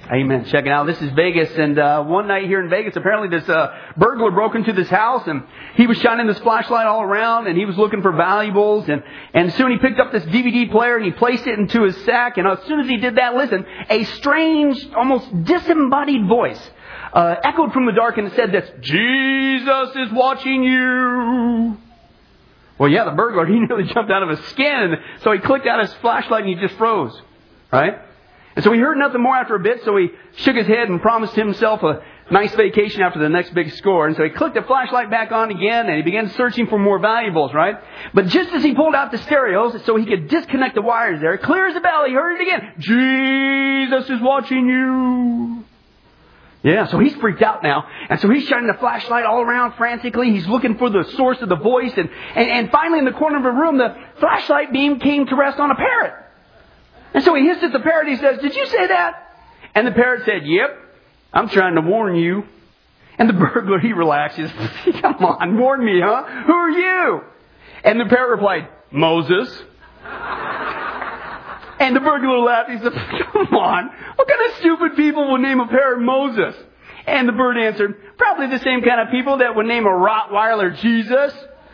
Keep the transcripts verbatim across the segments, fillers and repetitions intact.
Amen. Check it out. This is Vegas, and uh, one night here in Vegas, apparently this uh, burglar broke into this house, and he was shining this flashlight all around, and he was looking for valuables, and, and soon he picked up this D V D player, and he placed it into his sack, and as soon as he did that, listen, a strange, almost disembodied voice uh, echoed from the dark, and it said this, "Jesus is watching you." Well, yeah, the burglar, he nearly jumped out of his skin, so he clicked out his flashlight, and he just froze, right? And so he heard nothing more after a bit, so he shook his head and promised himself a nice vacation after the next big score. And so he clicked the flashlight back on again, and he began searching for more valuables, right? But just as he pulled out the stereos so he could disconnect the wires there, clear as a bell, he heard it again. "Jesus is watching you." Yeah, so he's freaked out now. And so he's shining the flashlight all around frantically. He's looking for the source of the voice. And, and, and finally, in the corner of the room, the flashlight beam came to rest on a parrot. And so he hissed at the parrot. He says, "Did you say that?" And the parrot said, "Yep, I'm trying to warn you." And the burglar, he relaxed. He says, "Come on, warn me, huh? Who are you?" And the parrot replied, "Moses." And the burglar laughed. He said, "Come on, what kind of stupid people will name a parrot Moses?" And the bird answered, "Probably the same kind of people that would name a Rottweiler Jesus."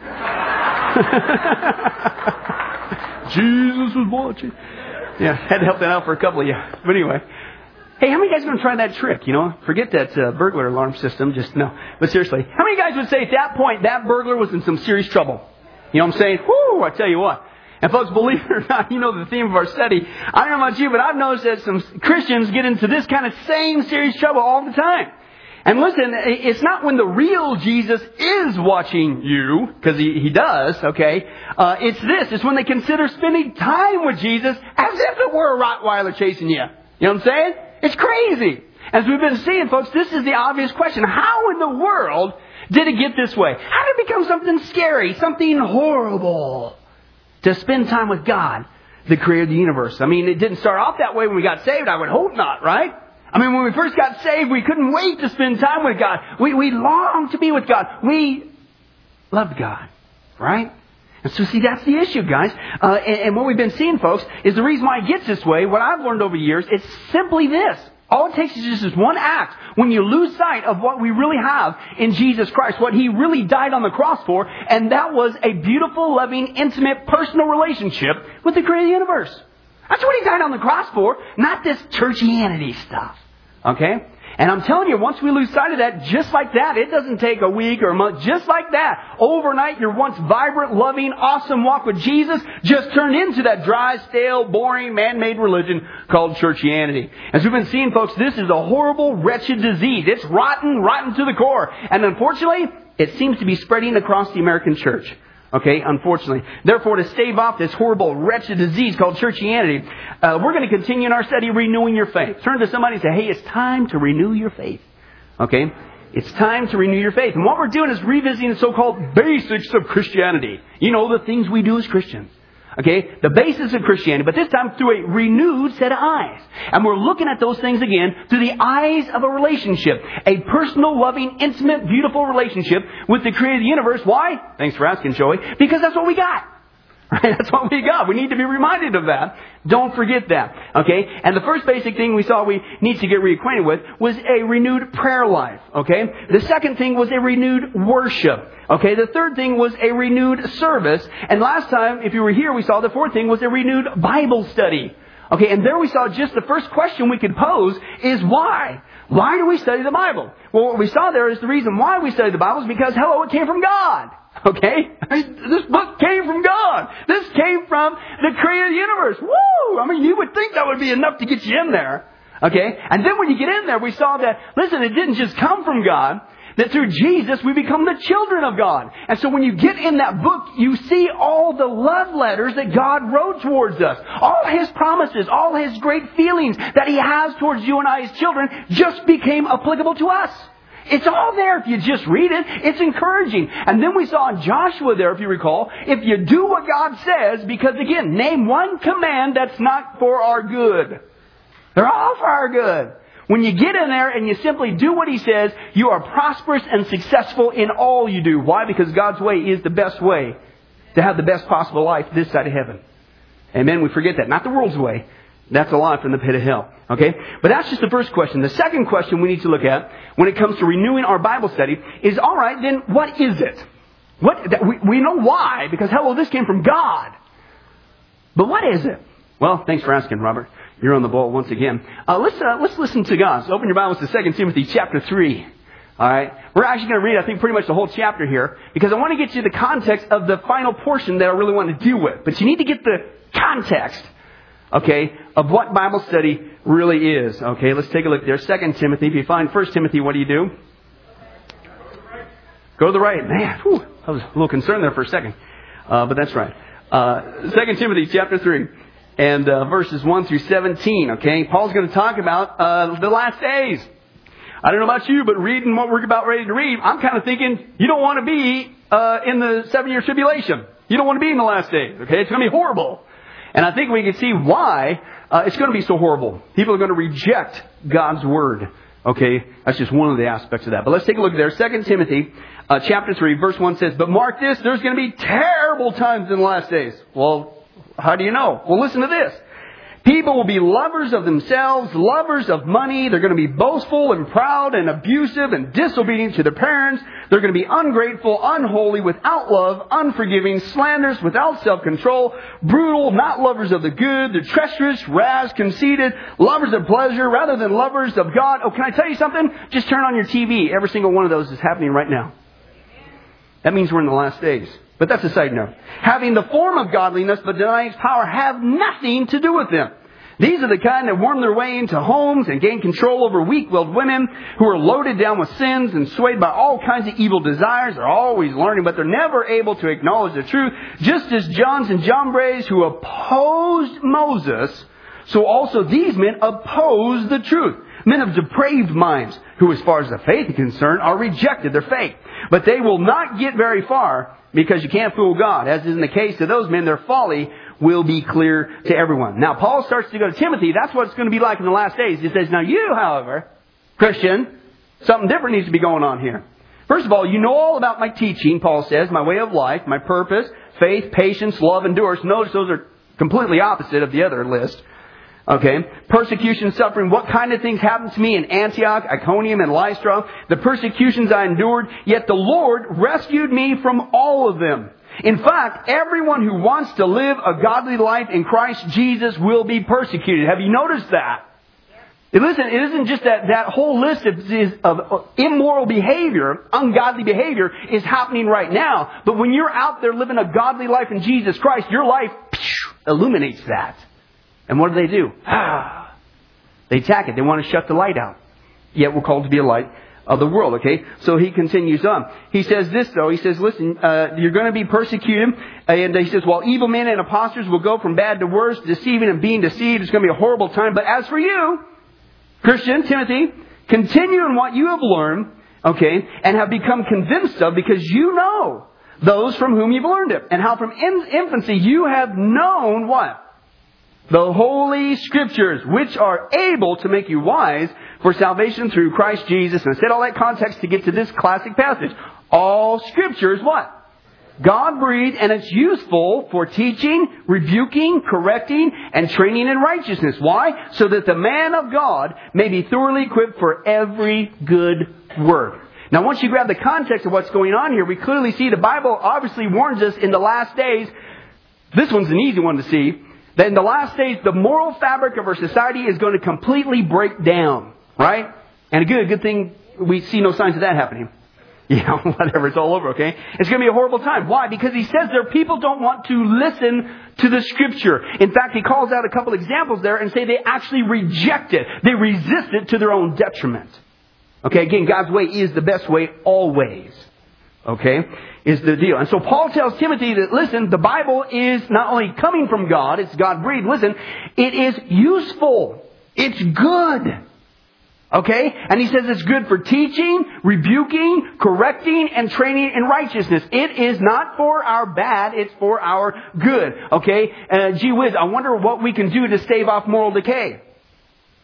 Jesus was watching. Yeah, had to help that out for a couple of you. But anyway. Hey, how many guys are going to try that trick? You know, forget that uh, burglar alarm system. Just no. But seriously, how many guys would say at that point that burglar was in some serious trouble? You know what I'm saying? Whoo, I tell you what. And folks, believe it or not, you know the theme of our study. I don't know about you, but I've noticed that some Christians get into this kind of same serious trouble all the time. And listen, it's not when the real Jesus is watching you, because he, he does, okay? Uh, it's this. It's when they consider spending time with Jesus as if it were a Rottweiler chasing you. You know what I'm saying? It's crazy. As we've been seeing, folks, this is the obvious question. How in the world did it get this way? How did it become something scary, something horrible to spend time with God, the creator of the universe? I mean, it didn't start off that way when we got saved. I would hope not, right? I mean, when we first got saved, we couldn't wait to spend time with God. We, we longed to be with God. We loved God, right? And so, see, that's the issue, guys. Uh, and, and what we've been seeing, folks, is the reason why it gets this way, what I've learned over the years, it's simply this. All it takes is just this one act when you lose sight of what we really have in Jesus Christ, what He really died on the cross for, and that was a beautiful, loving, intimate, personal relationship with the creator of the universe. That's what He died on the cross for, not this churchianity stuff. Okay? And I'm telling you, once we lose sight of that, just like that, it doesn't take a week or a month, just like that, overnight, your once vibrant, loving, awesome walk with Jesus just turned into that dry, stale, boring, man-made religion called churchianity. As we've been seeing, folks, this is a horrible, wretched disease. It's rotten, rotten to the core. And unfortunately, it seems to be spreading across the American church. Okay, unfortunately. Therefore, to stave off this horrible, wretched disease called churchianity, uh, we're going to continue in our study, Renewing Your Faith. Turn to somebody and say, hey, it's time to renew your faith. Okay? It's time to renew your faith. And what we're doing is revisiting the so-called basics of Christianity. You know, the things we do as Christians. Okay? The basis of Christianity, but this time through a renewed set of eyes. And we're looking at those things again through the eyes of a relationship. A personal, loving, intimate, beautiful relationship with the creator of the universe. Why? Thanks for asking, Joey. Because that's what we got. Right? That's what we got. We need to be reminded of that. Don't forget that. Okay? And the first basic thing we saw we need to get reacquainted with was a renewed prayer life. Okay? The second thing was a renewed worship. Okay? The third thing was a renewed service. And last time, if you were here, we saw the fourth thing was a renewed Bible study. Okay? And there we saw just the first question we could pose is why? Why do we study the Bible? Well, what we saw there is the reason why we study the Bible is because, hello, it came from God. Okay? This book came from God. This came from the creator of the universe. Woo! I mean, you would think that would be enough to get you in there. Okay? And then when you get in there, we saw that, listen, it didn't just come from God. That through Jesus, we become the children of God. And so when you get in that book, you see all the love letters that God wrote towards us. All His promises, all His great feelings that He has towards you and I, His children, just became applicable to us. It's all there if you just read it. It's encouraging. And then we saw in Joshua there, if you recall, if you do what God says, because again, name one command that's not for our good. They're all for our good. When you get in there and you simply do what He says, you are prosperous and successful in all you do. Why? Because God's way is the best way to have the best possible life this side of heaven. Amen. We forget that. Not the world's way. That's a lie from the pit of hell. Okay? But that's just the first question. The second question we need to look at when it comes to renewing our Bible study is, all right, then what is it? What, that we, we know why, because hello, this came from God. But what is it? Well, thanks for asking, Robert. You're on the ball once again. Uh, let's, uh, let's listen to God. So open your Bibles to Second Timothy chapter three. All right? We're actually going to read, I think, pretty much the whole chapter here, because I want to get you the context of the final portion that I really want to deal with. But you need to get the context, okay, of what Bible study really is. Okay, let's take a look there. Second Timothy. If you find First Timothy, what do you do? Go to the right. Man, whew, I was a little concerned there for a second. Uh, but that's right. Uh, Second Timothy chapter three. And uh, verses one through seventeen, okay? Paul's going to talk about uh, the last days. I don't know about you, but reading what we're about ready to read, I'm kind of thinking, you don't want to be uh, in the seven-year tribulation. You don't want to be in the last days, okay? It's going to be horrible. And I think we can see why uh, it's going to be so horrible. People are going to reject God's Word, okay? That's just one of the aspects of that. But let's take a look there. Second Timothy uh, chapter three, verse one says, "But mark this, there's going to be terrible times in the last days." Well, how do you know? Well, listen to this. People will be lovers of themselves, lovers of money. They're going to be boastful and proud and abusive and disobedient to their parents. They're going to be ungrateful, unholy, without love, unforgiving, slanderous, without self-control, brutal, not lovers of the good. They're treacherous, rash, conceited, lovers of pleasure rather than lovers of God. Oh, can I tell you something? Just turn on your T V. Every single one of those is happening right now. That means we're in the last days. But that's a side note. Having the form of godliness but denying its power have nothing to do with them. These are the kind that worm their way into homes and gain control over weak-willed women who are loaded down with sins and swayed by all kinds of evil desires. They're always learning, but they're never able to acknowledge the truth. Just as Johns and Jambres, who opposed Moses, so also these men oppose the truth. Men of depraved minds, who as far as the faith is concerned, are rejected their faith. But they will not get very far, because you can't fool God. As is in the case of those men, their folly will be clear to everyone. Now, Paul starts to go to Timothy. That's what it's going to be like in the last days. He says, now you, however, Christian, something different needs to be going on here. First of all, you know all about my teaching, Paul says, my way of life, my purpose, faith, patience, love, endurance. Notice those are completely opposite of the other list. Okay, persecution, suffering, what kind of things happened to me in Antioch, Iconium, and Lystra? The persecutions I endured, yet the Lord rescued me from all of them. In fact, everyone who wants to live a godly life in Christ Jesus will be persecuted. Have you noticed that? And listen, it isn't just that that whole list of, is, of immoral behavior, ungodly behavior is happening right now. But when you're out there living a godly life in Jesus Christ, your life phew, illuminates that. And what do they do? Ah, they attack it. They want to shut the light out. Yet we're called to be a light of the world, okay? So he continues on. He says this, though. He says, listen, uh, you're going to be persecuted. And he says, while evil men and impostors will go from bad to worse, deceiving and being deceived, it's going to be a horrible time. But as for you, Christian, Timothy, continue in what you have learned, okay, and have become convinced of, because you know those from whom you've learned it. And how from in- infancy you have known what? The Holy Scriptures, which are able to make you wise for salvation through Christ Jesus. And I said all that context to get to this classic passage. All Scripture is what? God-breathed, and it's useful for teaching, rebuking, correcting, and training in righteousness. Why? So that the man of God may be thoroughly equipped for every good work. Now, once you grab the context of what's going on here, we clearly see the Bible obviously warns us in the last days. This one's an easy one to see. That in the last days, the moral fabric of our society is going to completely break down. Right? And a good, good thing, we see no signs of that happening. You know, whatever, it's all over, okay? It's going to be a horrible time. Why? Because he says there people don't want to listen to the Scripture. In fact, he calls out a couple examples there and say they actually reject it. They resist it to their own detriment. Okay, again, God's way is the best way always. Okay, is the deal. And so Paul tells Timothy that, listen, the Bible is not only coming from God, it's God-breathed. Listen, it is useful. It's good. Okay? And he says it's good for teaching, rebuking, correcting, and training in righteousness. It is not for our bad, it's for our good. Okay? Uh, gee whiz, I wonder what we can do to stave off moral decay.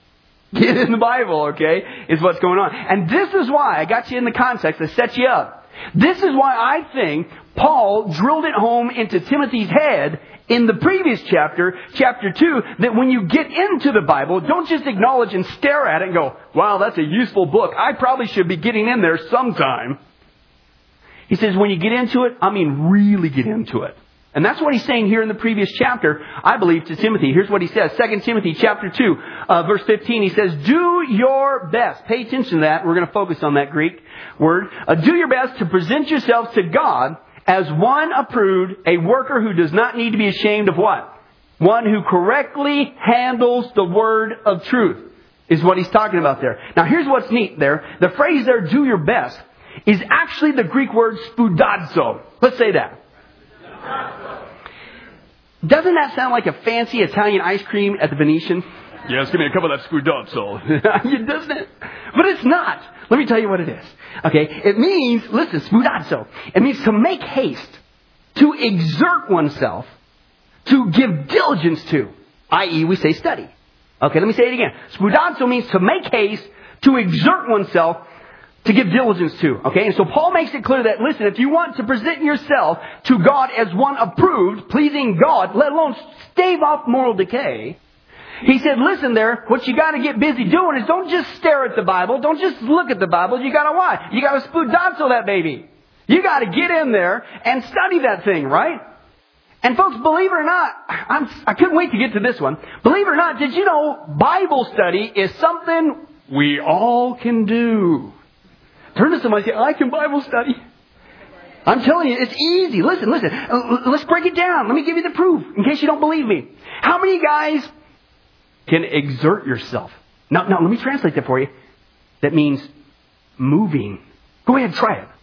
Get in the Bible, okay? Is what's going on. And this is why I got you in the context to set you up. This is why I think Paul drilled it home into Timothy's head in the previous chapter, chapter two, that when you get into the Bible, don't just acknowledge and stare at it and go, wow, that's a useful book. I probably should be getting in there sometime. He says when you get into it, I mean really get into it. And that's what he's saying here in the previous chapter, I believe, to Timothy. Here's what he says. Second Timothy chapter two, uh, verse fifteen. He says, do your best. Pay attention to that. We're going to focus on that Greek word. Uh, do your best to present yourselves to God as one approved, a worker who does not need to be ashamed of what? One who correctly handles the word of truth is what he's talking about there. Now here's what's neat there. The phrase there, do your best, is actually the Greek word spoudazo. Let's say that. Doesn't that sound like a fancy Italian ice cream at the Venetian? Yes, give me a couple of that spudazzo. Doesn't it? But it's not. Let me tell you what it is. Okay, it means, listen, spudazzo. It means to make haste, to exert oneself, to give diligence to, that is we say study. Okay, let me say it again. Spudazzo means to make haste, to exert oneself, to give diligence to. Okay, and so Paul makes it clear that, listen, if you want to present yourself to God as one approved, pleasing God, let alone stave off moral decay, he said, listen there, what you got to get busy doing is don't just stare at the Bible, don't just look at the Bible, you got to what? You got to spudazzo that baby. You got to get in there and study that thing, right? And folks, believe it or not, I'm, I couldn't wait to get to this one. Believe it or not, did you know Bible study is something we all can do? Turn to somebody and say, I can Bible study. I'm telling you, it's easy. Listen, listen. Let's break it down. Let me give you the proof in case you don't believe me. How many guys can exert yourself? Now, now let me translate that for you. That means moving. Go ahead, try it.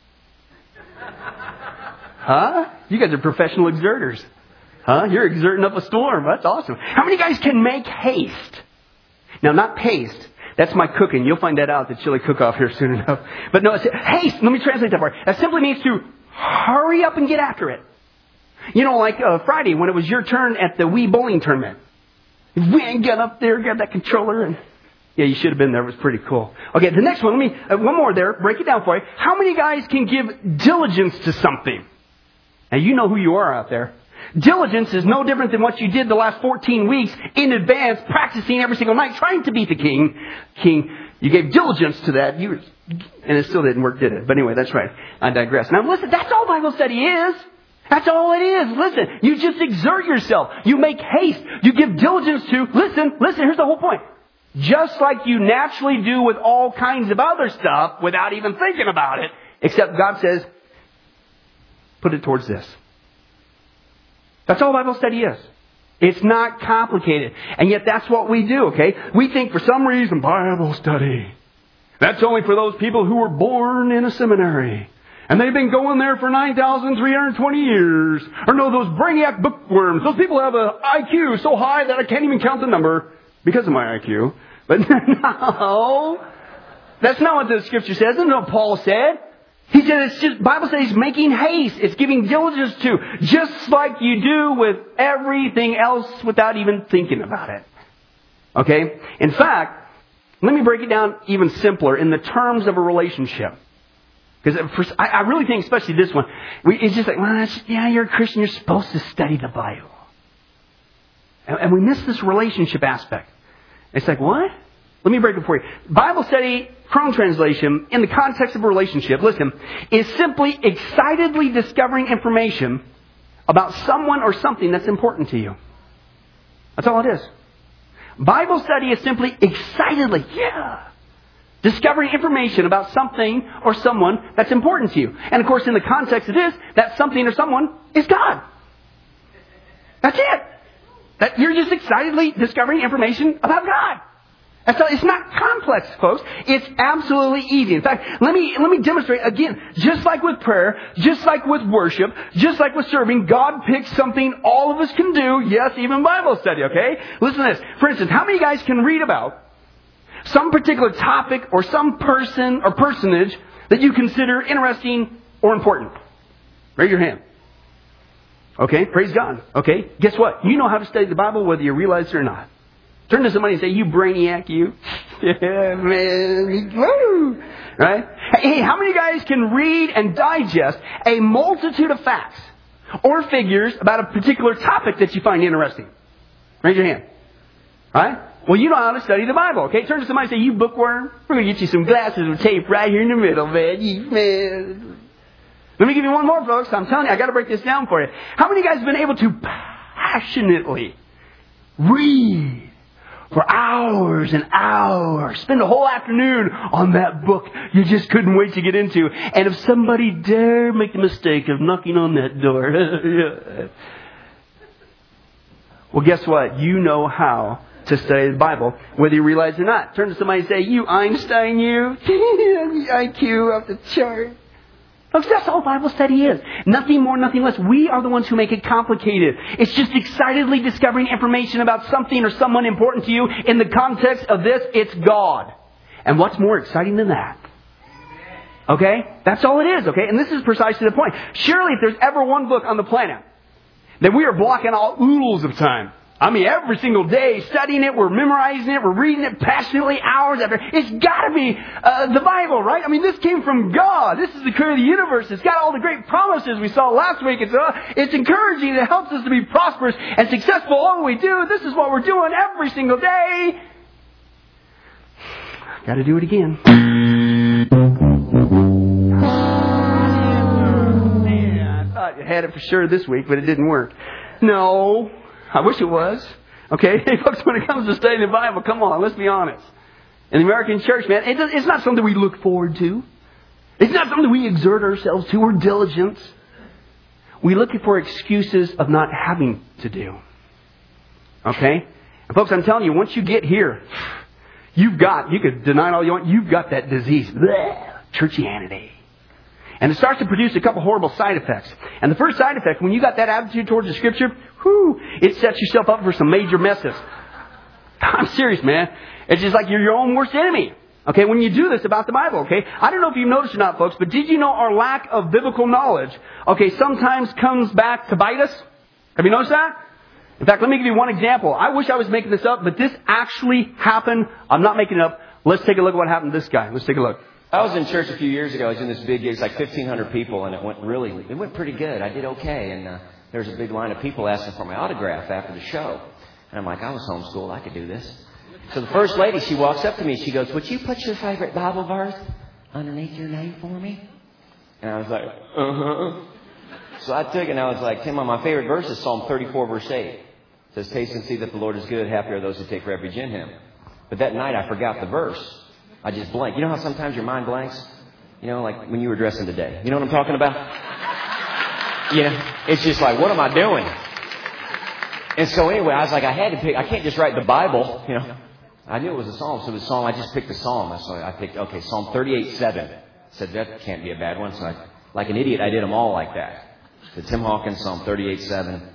Huh? You guys are professional exerters. Huh? You're exerting up a storm. That's awesome. How many guys can make haste? Now, not paste. That's my cooking. You'll find that out at the chili cook-off here soon enough. But no, it's haste. Let me translate that for you. That simply means to hurry up and get after it. You know, like uh, Friday when it was your turn at the Wii bowling tournament. We ain't got up there, got that controller, and yeah, you should have been there. It was pretty cool. Okay, the next one. Let me uh, one more there. Break it down for you. How many guys can give diligence to something? Now you know who you are out there. Diligence is no different than what you did the last fourteen weeks in advance, practicing every single night, trying to beat the king. King, you gave diligence to that, you, and it still didn't work, did it? But anyway, that's right. I digress. Now listen, that's all Bible study is. That's all it is. Listen, you just exert yourself. You make haste. You give diligence to, listen, listen, here's the whole point. Just like you naturally do with all kinds of other stuff without even thinking about it, except God says, put it towards this. That's all Bible study is. It's not complicated. And yet that's what we do, okay? We think for some reason, Bible study, that's only for those people who were born in a seminary. And they've been going there for nine thousand three hundred twenty years. Or no, those brainiac bookworms. Those people have an I Q so high that I can't even count the number because of my I Q. But no, that's not what the Scripture says. That's not what Paul said. He said it's just, Bible says he's making haste. It's giving diligence to. Just like you do with everything else without even thinking about it. Okay? In fact, let me break it down even simpler in the terms of a relationship. Because I, I really think, especially this one, we, it's just like, well, it's, yeah, you're a Christian, you're supposed to study the Bible. And, and we miss this relationship aspect. It's like, what? Let me break it for you. Bible study, Chrome translation, in the context of a relationship, listen, is simply excitedly discovering information about someone or something that's important to you. That's all it is. Bible study is simply excitedly, yeah, discovering information about something or someone that's important to you. And of course, in the context of this, that something or someone is God. That's it. That you're just excitedly discovering information about God. And so it's not complex, folks. It's absolutely easy. In fact, let me let me demonstrate again. Just like with prayer, just like with worship, just like with serving, God picks something all of us can do. Yes, even Bible study, okay? Listen to this. For instance, how many guys can read about some particular topic or some person or personage that you consider interesting or important? Raise your hand. Okay, praise God. Okay, guess what? You know how to study the Bible whether you realize it or not. Turn to somebody and say, you brainiac, you. Yeah, man. Woo! Right? Hey, how many guys can read and digest a multitude of facts or figures about a particular topic that you find interesting? Raise your hand. Right? Well, you know how to study the Bible, okay? Turn to somebody and say, you bookworm. We're going to get you some glasses with tape right here in the middle, man. You, man. Let me give you one more, folks. I'm telling you, I got to break this down for you. How many guys have been able to passionately read for hours and hours, spend a whole afternoon on that book you just couldn't wait to get into? And if somebody dare make the mistake of knocking on that door, well, guess what? You know how to study the Bible, whether you realize it or not. Turn to somebody and say, you Einstein, you. I Q off the chart. Folks, that's all Bible study is. Nothing more, nothing less. We are the ones who make it complicated. It's just excitedly discovering information about something or someone important to you. In the context of this, it's God. And what's more exciting than that? Okay? That's all it is, okay? And this is precisely the point. Surely if there's ever one book on the planet that we are blocking all oodles of time, I mean, every single day, studying it, we're memorizing it, we're reading it passionately, hours after. It's got to be uh, the Bible, right? I mean, this came from God. This is the creator of the universe. It's got all the great promises we saw last week. It's, uh, it's encouraging. It helps us to be prosperous and successful all that we do. This is what we're doing every single day. Got to do it again. Man, I thought you had it for sure this week, but it didn't work. No. I wish it was. Okay? Hey, folks, when it comes to studying the Bible, come on, let's be honest. In the American church, man, it does, it's not something we look forward to. It's not something we exert ourselves to or diligence. We look for excuses of not having to do. Okay? And folks, I'm telling you, once you get here, you've got, you could deny it all you want, you've got that disease. Blech, churchianity. And it starts to produce a couple horrible side effects. And the first side effect, when you got that attitude towards the Scripture, whew, it sets yourself up for some major messes. I'm serious, man. It's just like you're your own worst enemy. Okay, when you do this about the Bible, okay? I don't know if you've noticed or not, folks, but did you know our lack of biblical knowledge, okay, sometimes comes back to bite us? Have you noticed that? In fact, let me give you one example. I wish I was making this up, but this actually happened. I'm not making it up. Let's take a look at what happened to this guy. Let's take a look. I was in church a few years ago. I was in this big gig. It's like fifteen hundred people, and it went really, it went pretty good. I did okay, and uh, there was a big line of people asking for my autograph after the show. And I'm like, I was homeschooled. I could do this. So the first lady, she walks up to me. She goes, would you put your favorite Bible verse underneath your name for me? And I was like, uh-huh. So I took it, and I was like, Tim, my favorite verse is Psalm thirty-four, verse eight. It says, taste and see that the Lord is good. Happy are those who take refuge in Him. But that night, I forgot the verse. I just blanked. You know how sometimes your mind blanks? You know, like when you were dressing today. You know what I'm talking about? You know, it's just like, what am I doing? And so anyway, I was like, I had to pick. I can't just write the Bible. You know, I knew it was a psalm, so it was a psalm. I just picked a psalm. So I picked, okay, Psalm thirty-eight, seven. Said that can't be a bad one. So I, like an idiot, I did them all like that. The Tim Hawkins, Psalm thirty-eight, seven.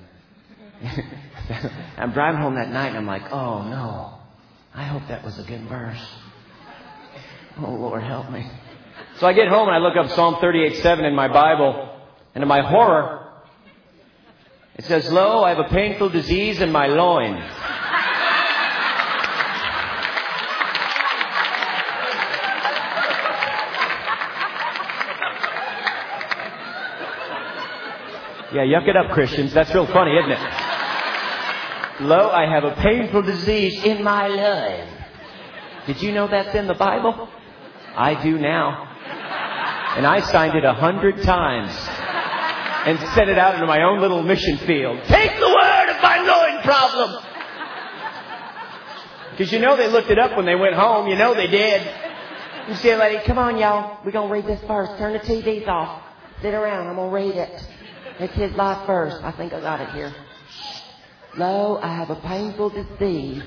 I'm driving home that night, and I'm like, oh no, I hope that was a good verse. Oh, Lord, help me. So I get home and I look up Psalm thirty-eight, seven in my Bible. And to my horror, it says, lo, I have a painful disease in my loins. Yeah, yuck it up, Christians. That's real funny, isn't it? Lo, I have a painful disease in my loins. Did you know that's in the Bible? I do now. And I signed it a hundred times and sent it out into my own little mission field. Take the word of my loin problem. Because you know they looked it up when they went home. You know they did. You say, lady, come on, y'all. We're going to read this first. Turn the T Vs off. Sit around. I'm going to read it. It's his life first. I think I got it here. Lo, I have a painful disease.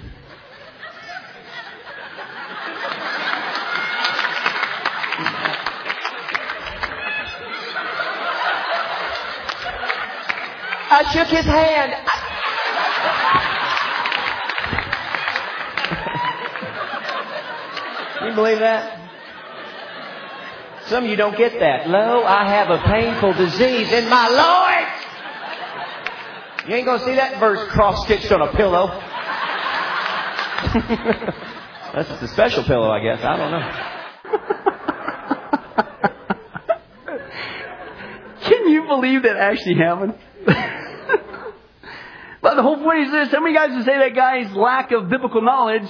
I shook his hand. I... Can you believe that? Some of you don't get that. Lo, I have a painful disease in my loins. You ain't going to see that verse cross-stitched on a pillow. That's the special pillow, I guess. I don't know. Can you believe that actually happened? But the whole point is this. How many guys would say that guy's lack of biblical knowledge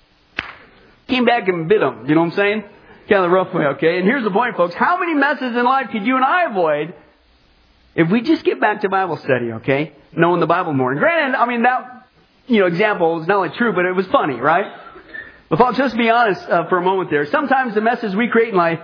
came back and bit him? You know what I'm saying? Kind of the rough way, okay? And here's the point, folks. How many messes in life could you and I avoid if we just get back to Bible study, okay? Knowing the Bible more. And granted, I mean, that, you know, example is not only true, but it was funny, right? But folks, just be honest uh, for a moment there. Sometimes the messes we create in life,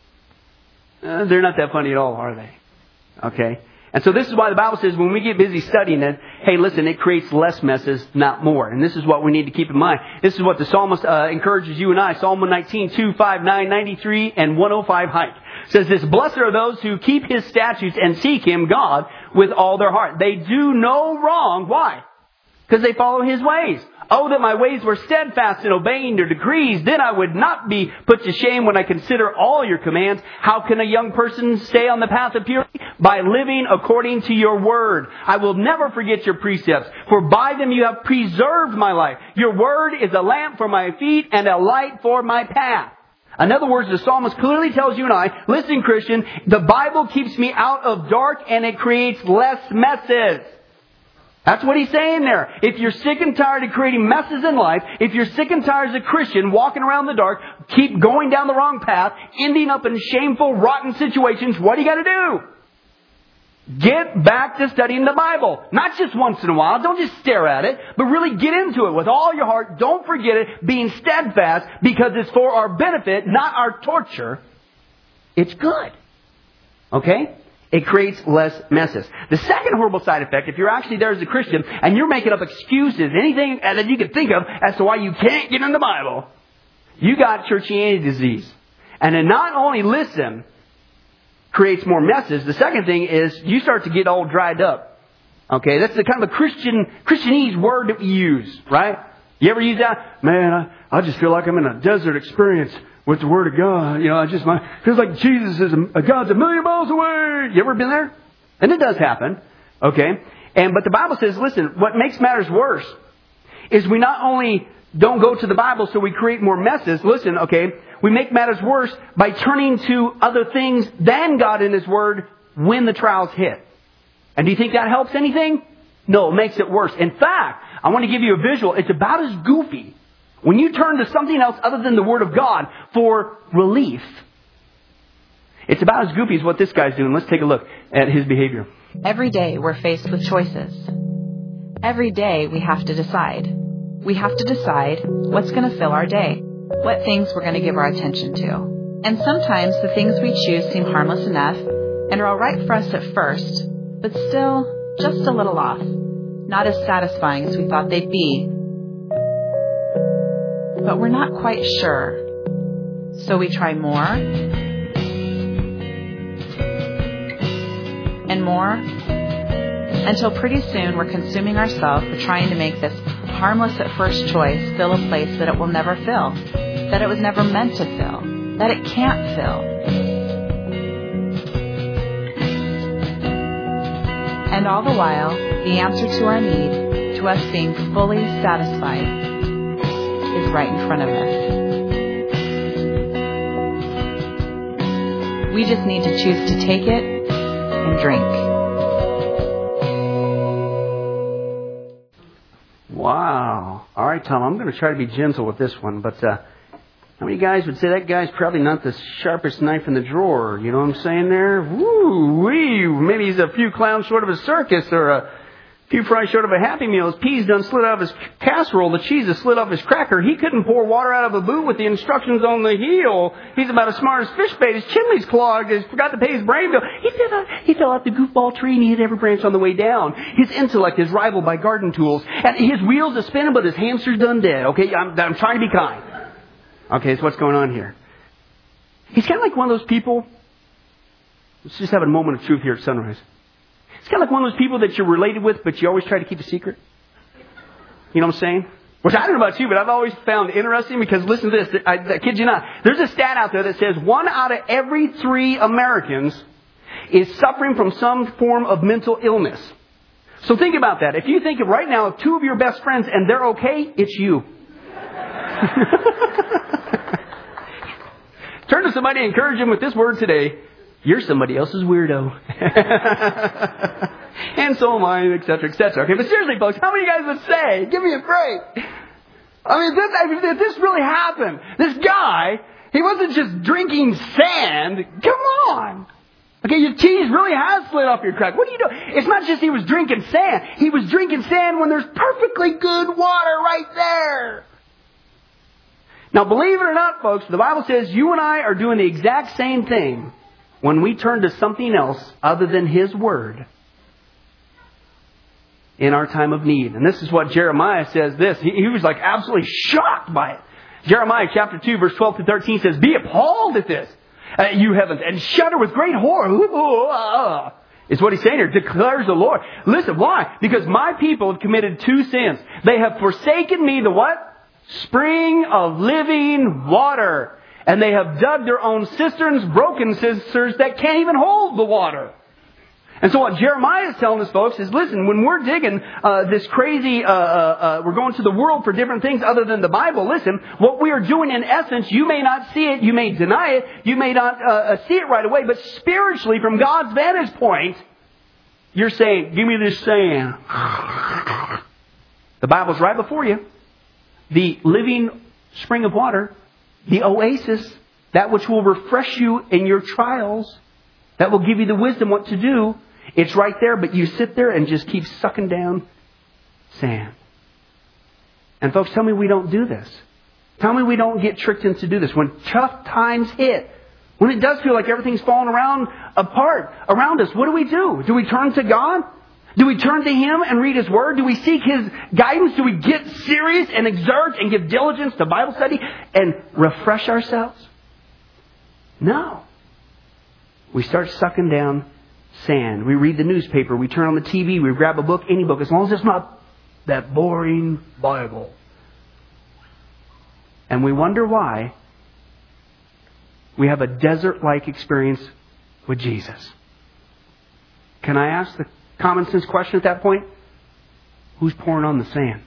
uh, they're not that funny at all, are they? Okay? And so this is why the Bible says when we get busy studying it, hey, listen, it creates less messes, not more. And this is what we need to keep in mind. This is what the psalmist uh, encourages you and I. Psalm one nineteen, two, five, nine, ninety-three, and one oh five hike. It says this, blessed are those who keep His statutes and seek Him, God, with all their heart. They do no wrong. Why? Because they follow His ways. Oh, that my ways were steadfast in obeying your decrees. Then I would not be put to shame when I consider all your commands. How can a young person stay on the path of purity? By living according to your word. I will never forget your precepts, for by them you have preserved my life. Your word is a lamp for my feet and a light for my path. In other words, the psalmist clearly tells you and I, listen, Christian, the Bible keeps me out of dark and it creates less messes. That's what he's saying there. If you're sick and tired of creating messes in life, if you're sick and tired as a Christian walking around in the dark, keep going down the wrong path, ending up in shameful, rotten situations, what do you got to do? Get back to studying the Bible. Not just once in a while. Don't just stare at it, but really get into it with all your heart. Don't forget it, being steadfast, because it's for our benefit, not our torture. It's good. Okay? It creates less messes. The second horrible side effect, if you're actually there as a Christian and you're making up excuses, anything that you can think of as to why you can't get in the Bible, you got churchianity disease. And to not only listen creates more messes, the second thing is you start to get all dried up. Okay, that's the kind of a Christian, Christianese word that we use, right? You ever use that? Man, I, I just feel like I'm in a desert experience with the Word of God. You know, I just my, feels like Jesus is a, God's a million miles away. You ever been there? And it does happen. Okay. And but the Bible says, listen, what makes matters worse is we not only don't go to the Bible so we create more messes. Listen, okay, we make matters worse by turning to other things than God in His Word when the trials hit. And do you think that helps anything? No, it makes it worse. In fact, I want to give you a visual. It's about as goofy when you turn to something else other than the Word of God for relief. It's about as goofy as what this guy's doing. Let's take a look at his behavior. Every day we're faced with choices. Every day we have to decide. We have to decide what's going to fill our day, what things we're going to give our attention to. And sometimes the things we choose seem harmless enough and are all right for us at first, but still just a little off, not as satisfying as we thought they'd be. But we're not quite sure. So we try more and more until pretty soon we're consuming ourselves for trying to make this harmless at first choice fill a place that it will never fill, that it was never meant to fill, that it can't fill. And all the while, the answer to our need, to us being fully satisfied, is right in front of us. We just need to choose to take it and drink. Wow. All right, Tom, I'm going to try to be gentle with this one, but uh, how many guys would say that guy's probably not the sharpest knife in the drawer? You know what I'm saying there? Woo-wee. Maybe he's a few clowns short of a circus or a few fries short of a Happy Meal. His peas done slid out of his casserole. The cheese has slid off his cracker. He couldn't pour water out of a boot with the instructions on the heel. He's about as smart as fish bait. His chimney's clogged. He forgot to pay his brain bill. He fell out, he fell out the goofball tree and he hit every branch on the way down. His intellect is rivaled by garden tools. And his wheels are spinning, but his hamster's done dead. Okay, I'm, I'm trying to be kind. Okay, so what's going on here? He's kind of like one of those people. Let's just have a moment of truth here at Sunrise. It's kind of like one of those people that you're related with, but you always try to keep a secret. You know what I'm saying? Which I don't know about you, but I've always found interesting because listen to this. I, I kid you not. There's a stat out there that says one out of every three Americans is suffering from some form of mental illness. So think about that. If you think of right now of two of your best friends and they're okay, it's you. Turn to somebody and encourage them with this word today. You're somebody else's weirdo. And so am I, et cetera, et cetera. Okay, but seriously, folks, how many of you guys would say, give me a break? I mean, this, I mean, if this really happened. This guy, he wasn't just drinking sand. Come on. Okay, your cheese really has slid off your crack. What are you doing? It's not just he was drinking sand. He was drinking sand when there's perfectly good water right there. Now, believe it or not, folks, the Bible says you and I are doing the exact same thing when we turn to something else other than His Word in our time of need. And this is what Jeremiah says this. He, he was like absolutely shocked by it. Jeremiah chapter two, verse twelve to thirteen says, be appalled at this, uh, you heavens, and shudder with great horror. Ooh, ooh, uh, is what he's saying here. Declares the Lord. Listen, why? Because my people have committed two sins. They have forsaken me, the what? Spring of living water. And they have dug their own cisterns, broken cisterns that can't even hold the water. And so what Jeremiah is telling us, folks, is listen, when we're digging uh, this crazy, uh, uh, uh, we're going to the world for different things other than the Bible, listen, what we are doing in essence, you may not see it, you may deny it, you may not uh, see it right away, but spiritually, from God's vantage point, you're saying, give me this sand. The Bible's right before you. The living spring of water, the oasis, that which will refresh you in your trials, that will give you the wisdom what to do. It's right there, but you sit there and just keep sucking down sand. And folks, tell me we don't do this. Tell me we don't get tricked into do this. When tough times hit, when it does feel like everything's falling around apart around us, what do we do? Do we turn to God? Do we turn to Him and read His Word? Do we seek His guidance? Do we get serious and exert and give diligence to Bible study and refresh ourselves? No. We start sucking down sand. We read the newspaper. We turn on the T V. We grab a book, any book, as long as it's not that boring Bible. And we wonder why we have a desert-like experience with Jesus. Can I ask the common sense question at that point? Who's pouring on the sand?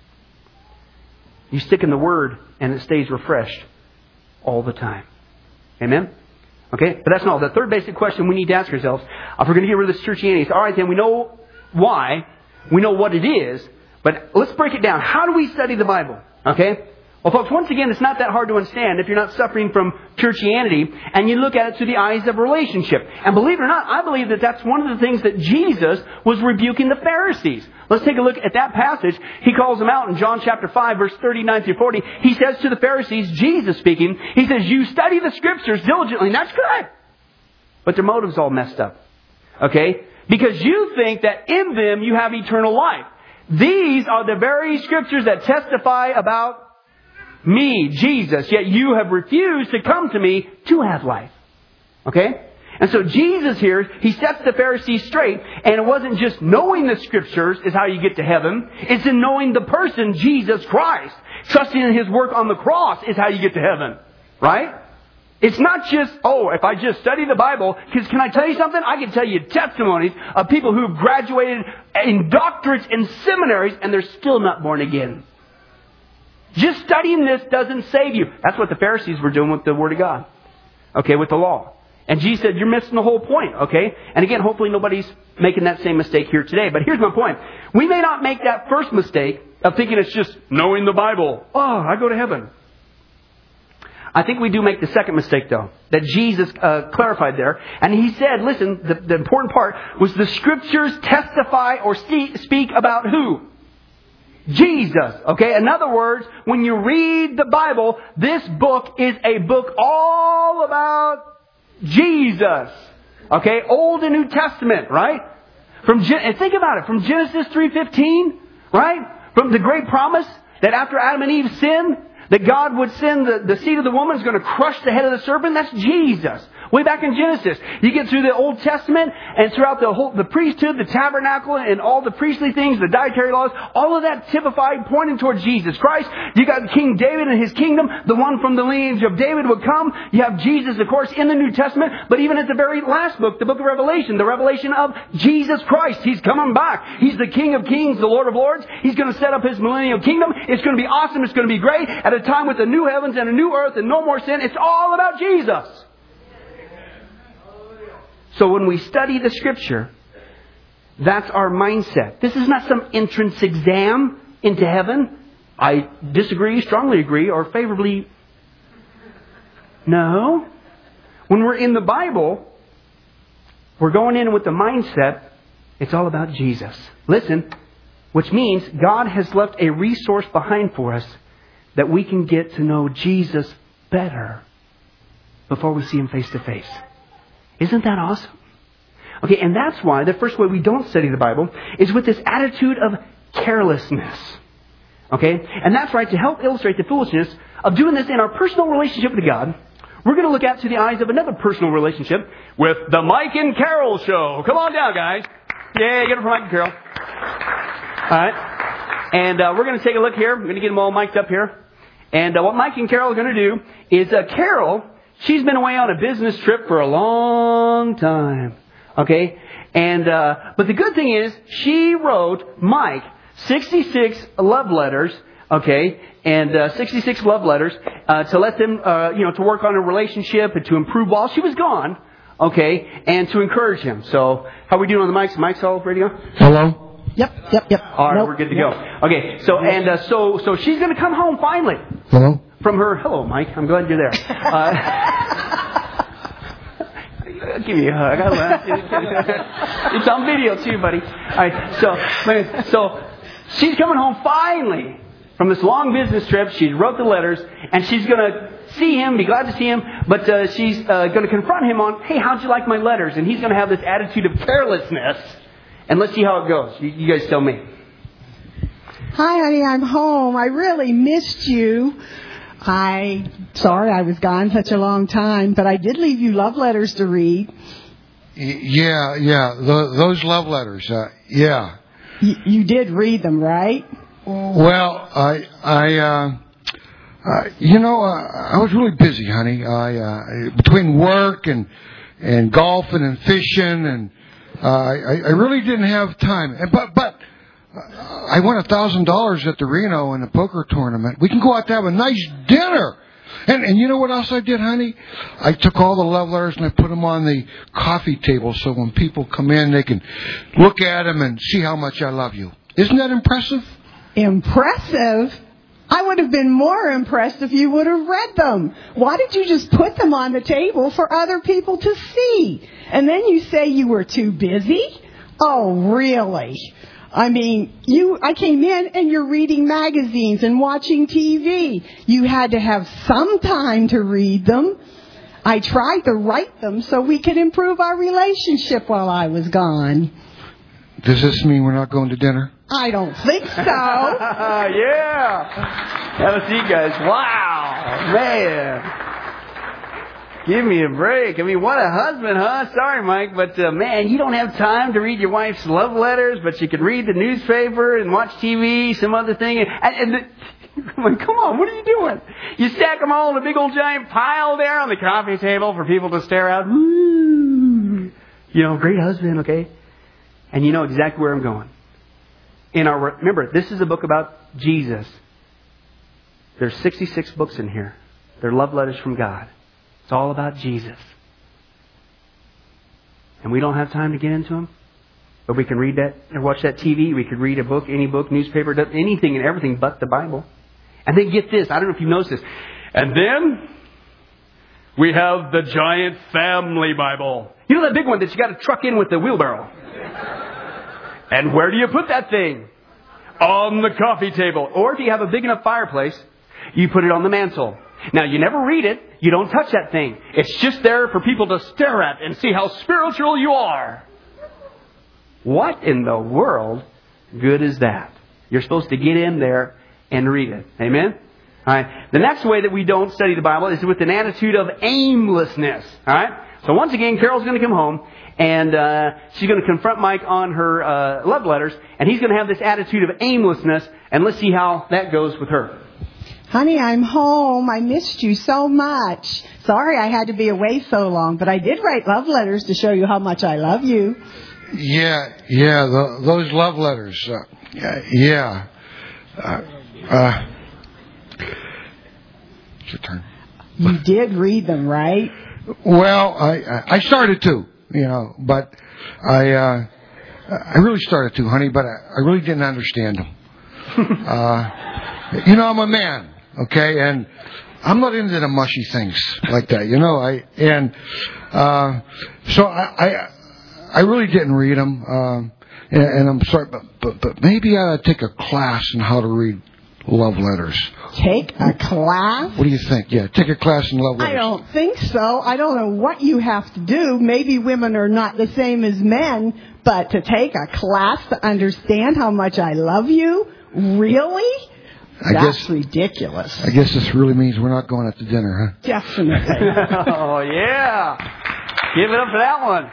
You stick in the Word and it stays refreshed all the time. Amen? Okay, but that's not all. The third basic question we need to ask ourselves, if we're going to get rid of this churchianity, all right, then we know why, we know what it is, but let's break it down. How do we study the Bible? Okay? Well, folks, once again, it's not that hard to understand if you're not suffering from churchianity and you look at it through the eyes of relationship. And believe it or not, I believe that that's one of the things that Jesus was rebuking the Pharisees. Let's take a look at that passage. He calls them out in John chapter five, verse thirty-nine through forty. He says to the Pharisees, Jesus speaking, He says, you study the Scriptures diligently, and that's good. But their motive's all messed up. Okay? Because you think that in them you have eternal life. These are the very Scriptures that testify about me, Jesus, yet you have refused to come to me to have life. Okay? And so Jesus here, He sets the Pharisees straight, and it wasn't just knowing the Scriptures is how you get to heaven. It's in knowing the person, Jesus Christ. Trusting in His work on the cross is how you get to heaven. Right? It's not just, oh, if I just study the Bible, because can I tell you something? I can tell you testimonies of people who've graduated in doctorates in seminaries, and they're still not born again. Just studying this doesn't save you. That's what the Pharisees were doing with the Word of God. Okay, with the law. And Jesus said, you're missing the whole point. Okay? And again, hopefully nobody's making that same mistake here today. But here's my point. We may not make that first mistake of thinking it's just knowing the Bible. Oh, I go to heaven. I think we do make the second mistake, though, that Jesus uh, clarified there. And He said, listen, the, the important part was the Scriptures testify or see, speak about who? Jesus. Okay? In other words, when you read the Bible, this book is a book all about Jesus. Okay? Old and New Testament, right? From and think about it. From Genesis three fifteen, right? From the great promise that after Adam and Eve sinned, that God would send the, the seed of the woman is going to crush the head of the serpent. That's Jesus. Way back in Genesis. You get through the Old Testament and throughout the whole, the priesthood, the tabernacle, and all the priestly things, the dietary laws, all of that typified, pointing towards Jesus Christ. You got King David and his kingdom. The one from the lineage of David would come. You have Jesus, of course, in the New Testament. But even at the very last book, the book of Revelation, the revelation of Jesus Christ. He's coming back. He's the King of Kings, the Lord of Lords. He's going to set up His millennial kingdom. It's going to be awesome. It's going to be great. At a time with a new heavens and a new earth and no more sin. It's all about Jesus. So when we study the Scripture, that's our mindset. This is not some entrance exam into heaven. I disagree, strongly agree, or favorably. No. When we're in the Bible, we're going in with the mindset, it's all about Jesus. Listen, which means God has left a resource behind for us that we can get to know Jesus better before we see Him face to face. Isn't that awesome? Okay, and that's why the first way we don't study the Bible is with this attitude of carelessness. Okay? And that's right, to help illustrate the foolishness of doing this in our personal relationship with God, we're going to look out through the eyes of another personal relationship with the Mike and Carol Show. Come on down, guys. Yay, get it for Mike and Carol. All right. And uh, we're going to take a look here. We're going to get them all mic'd up here. And uh, what Mike and Carol are going to do is uh, Carol, she's been away on a business trip for a long time. Okay? And uh, but the good thing is, she wrote Mike sixty-six love letters, okay, and uh, sixty-six love letters uh, to let them, uh, you know, to work on a relationship and to improve while she was gone, okay, and to encourage him. So, how are we doing on the mics? Mics all ready to go? Hello? Yep, yep, yep. All right, nope. we're good to go. Okay, so and uh, so so she's going to come home finally. Hello? From her, hello, Mike. I'm glad you're there. Uh, give me a hug. I laugh. It's on video too, buddy. All right, so so she's coming home finally from this long business trip. She wrote the letters, and she's going to see him, be glad to see him, but uh, she's uh, going to confront him on, hey, how'd you like my letters? And he's going to have this attitude of carelessness. And let's see how it goes. You, you guys tell me. Hi, honey, I'm home. I really missed you. I, sorry I was gone such a long time, but I did leave you love letters to read. Yeah, yeah, the, those love letters, uh, yeah. Y- you did read them, right? Well, I, I, uh, uh you know, uh, I was really busy, honey. I, uh, between work and, and golfing and fishing, and, uh, I, I really didn't have time. And, but, but, I won a thousand dollars at the Reno in the poker tournament. We can go out to have a nice dinner. And, and you know what else I did, honey? I took all the love letters and I put them on the coffee table so when people come in, they can look at them and see how much I love you. Isn't that impressive? Impressive? I would have been more impressed if you would have read them. Why did you just put them on the table for other people to see? And then you say you were too busy? Oh, really? I mean, you. I came in and you're reading magazines and watching T V. You had to have some time to read them. I tried to write them so we could improve our relationship while I was gone. Does this mean we're not going to dinner? I don't think so. Yeah. Have a seat, guys. Wow. Man. Give me a break. I mean, what a husband, huh? Sorry, Mike, but uh, man, you don't have time to read your wife's love letters, but you can read the newspaper and watch T V, some other thing. And, and the, come on, what are you doing? You stack them all in a big old giant pile there on the coffee table for people to stare at. Woo! You know, great husband, okay? And you know exactly where I'm going. In our remember, this is a book about Jesus. There's sixty-six books in here. They're love letters from God. It's all about Jesus. And we don't have time to get into them. But we can read that or watch that T V. We could read a book, any book, newspaper, anything and everything but the Bible. And then get this. I don't know if you've noticed this. And then we have the giant family Bible. You know that big one that you got to truck in with the wheelbarrow? And where do you put that thing? On the coffee table. Or if you have a big enough fireplace, you put it on the mantle. Now, you never read it. You don't touch that thing. It's just there for people to stare at and see how spiritual you are. What in the world good is that? You're supposed to get in there and read it. Amen? All right. The next way that we don't study the Bible is with an attitude of aimlessness. All right. So once again, Carol's going to come home and uh, she's going to confront Mike on her uh, love letters, and he's going to have this attitude of aimlessness. And let's see how that goes with her. Honey, I'm home. I missed you so much. Sorry I had to be away so long, but I did write love letters to show you how much I love you. Yeah, yeah, the, those love letters. Uh, yeah. Uh, uh, It's your turn. You did read them, right? Well, I I started to, you know, but I uh, I really started to, honey, but I, I really didn't understand them. uh, you know, I'm a man, okay, and I'm not into the mushy things like that, you know. I and uh, so I, I I really didn't read them, um, and, and I'm sorry, but, but but maybe I ought to take a class on how to read love letters. Take a class? What do you think? Yeah, take a class in love letters. I don't think so. I don't know what you have to do. Maybe women are not the same as men, but to take a class to understand how much I love you? Really? I That's guess, ridiculous. I guess this really means we're not going out to dinner, huh? Definitely. Oh, yeah. Give it up for that one.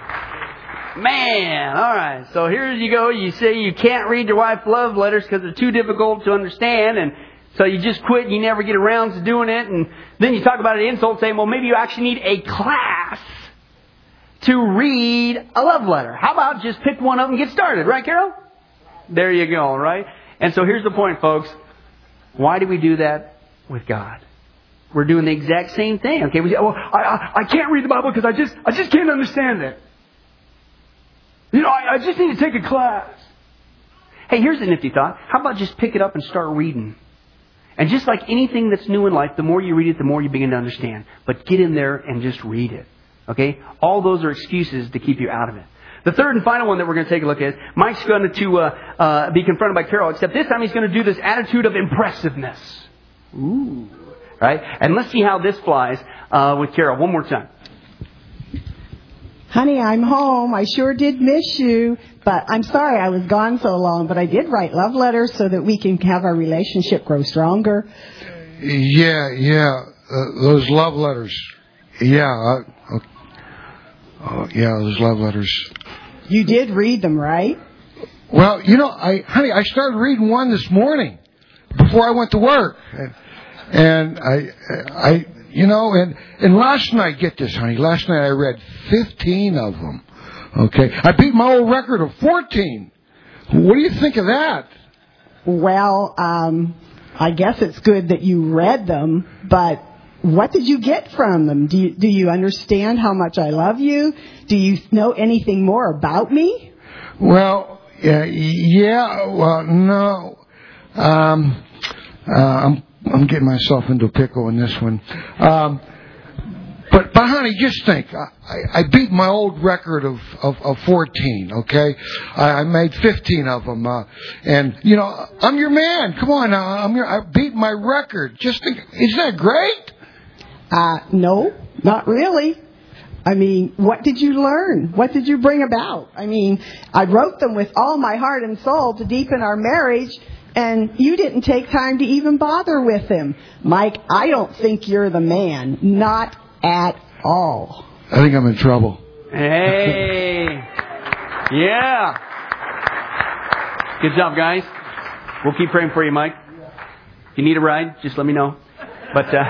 Man, all right. So here you go. You say you can't read your wife love letters because they're too difficult to understand, and so you just quit and you never get around to doing it. And then you talk about an insult saying, well, maybe you actually need a class to read a love letter. How about just pick one up and get started, right, Carol? There you go, right? And so here's the point, folks. Why do we do that with God? We're doing the exact same thing. Okay, we say, well, I, I, I can't read the Bible because I just I just can't understand it. You know, I, I just need to take a class. Hey, here's a nifty thought. How about just pick it up and start reading? And just like anything that's new in life, the more you read it, the more you begin to understand. But get in there and just read it. Okay? All those are excuses to keep you out of it. The third and final one that we're going to take a look at, Mike's going to uh, uh, be confronted by Carol, except this time he's going to do this attitude of impressiveness. Ooh. Right? And let's see how this flies uh, with Carol. One more time. Honey, I'm home. I sure did miss you, but I'm sorry I was gone so long. But I did write love letters so that we can have our relationship grow stronger. Yeah, yeah, uh, those love letters. Yeah, uh, uh, oh, yeah, those love letters. You did read them, right? Well, you know, I, honey, I started reading one this morning before I went to work, and, and I, I. You know, and, and last night, get this, honey, last night I read fifteen of them. Okay. I beat my old record of fourteen. What do you think of that? Well, um, I guess it's good that you read them, but what did you get from them? Do you, do you understand how much I love you? Do you know anything more about me? Well, yeah, yeah well, no. Um, uh, I'm I'm getting myself into a pickle in this one. Um, but, but, honey, just think. I, I beat my old record of, of, of fourteen, okay? I, I made fifteen of them. Uh, and, you know, I'm your man. Come on. I'm your, I beat my record. Just think. Isn't that great? Uh, no, not really. I mean, what did you learn? What did you bring about? I mean, I wrote them with all my heart and soul to deepen our marriage. And you didn't take time to even bother with him. Mike, I don't think you're the man. Not at all. I think I'm in trouble. Hey. Yeah. Good job, guys. We'll keep praying for you, Mike. If you need a ride, just let me know. But, uh,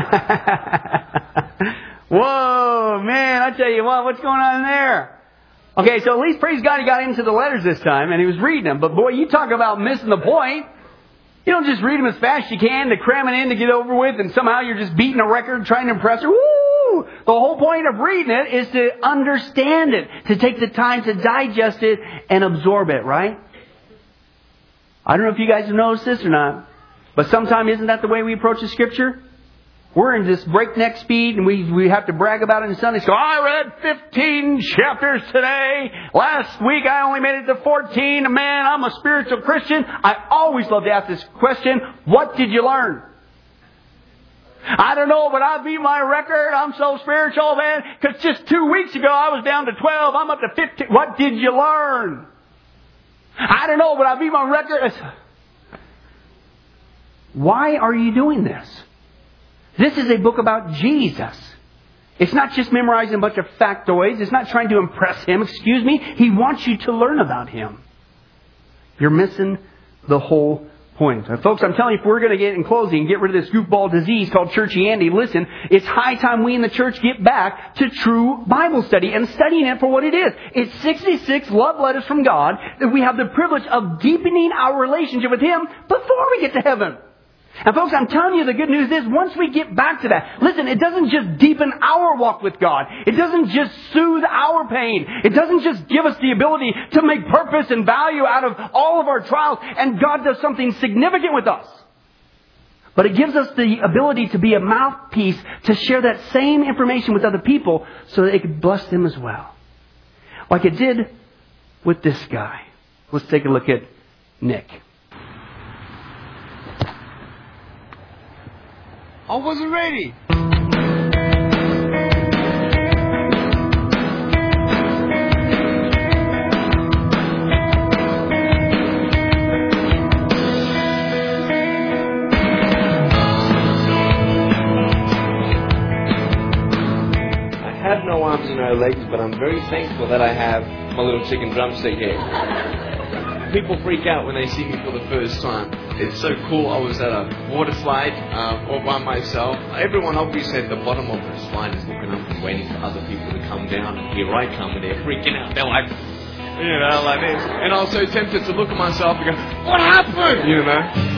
whoa, man, I tell you what, what's going on there? Okay, so at least, praise God, he got into the letters this time, and he was reading them. But boy, you talk about missing the point. You don't just read them as fast as you can to cram it in to get over with, and somehow you're just beating a record trying to impress her. Woo! The whole point of reading it is to understand it, to take the time to digest it and absorb it, right? I don't know if you guys have noticed this or not, but sometimes isn't that the way we approach the Scripture? We're in this breakneck speed, and we we have to brag about it in Sunday school. I read fifteen chapters today. Last week I only made it to fourteen. Man, I'm a spiritual Christian. I always love to ask this question. What did you learn? I don't know, but I beat my record. I'm so spiritual, man. Because just two weeks ago I was down to twelve. I'm up to fifteen. What did you learn? I don't know, but I beat my record. Why are you doing this? This is a book about Jesus. It's not just memorizing a bunch of factoids. It's not trying to impress Him. Excuse me. He wants you to learn about Him. You're missing the whole point. Now, folks, I'm telling you, if we're going to get in closing, get rid of this goofball disease called churchianity, listen, it's high time we in the church get back to true Bible study and studying it for what it is. It's sixty-six love letters from God that we have the privilege of deepening our relationship with Him before we get to heaven. And folks, I'm telling you, the good news is once we get back to that, listen, it doesn't just deepen our walk with God. It doesn't just soothe our pain. It doesn't just give us the ability to make purpose and value out of all of our trials, and God does something significant with us. But it gives us the ability to be a mouthpiece to share that same information with other people so that it could bless them as well. Like it did with this guy. Let's take a look at Nick. I wasn't ready. I have no arms and no legs, but I'm very thankful that I have my little chicken drumstick here. People freak out when they see me for the first time. It's so cool. I was at a water slide uh, all by myself. Everyone obviously at the bottom of the slide is looking up and waiting for other people to come down. And here I come and they're freaking out. They're like, you know, like this. And I was so tempted to look at myself and go, what happened? You know?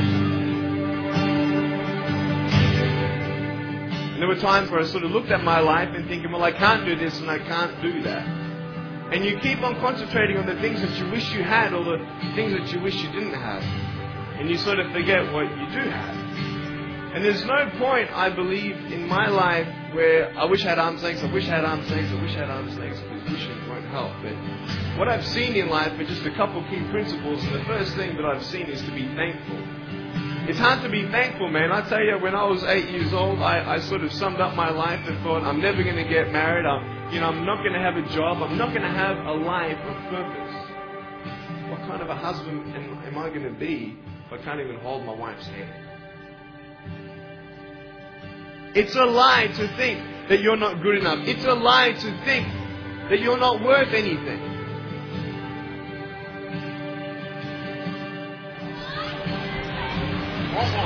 And there were times where I sort of looked at my life and thinking, well, I can't do this and I can't do that. And you keep on concentrating on the things that you wish you had or the things that you wish you didn't have. And you sort of forget what you do have. And there's no point, I believe, in my life where I wish I had arms and legs, I wish I had arms and legs, I wish I had arms and legs, because wishing won't help. But what I've seen in life are just a couple of key principles. And the first thing that I've seen is to be thankful. It's hard to be thankful, man. I tell you, when I was eight years old, I, I sort of summed up my life and thought, I'm never going to get married. I'm, you know, I'm not going to have a job. I'm not going to have a life of purpose. What kind of a husband am, am I going to be if I can't even hold my wife's hand? It's a lie to think that you're not good enough. It's a lie to think that you're not worth anything. One more.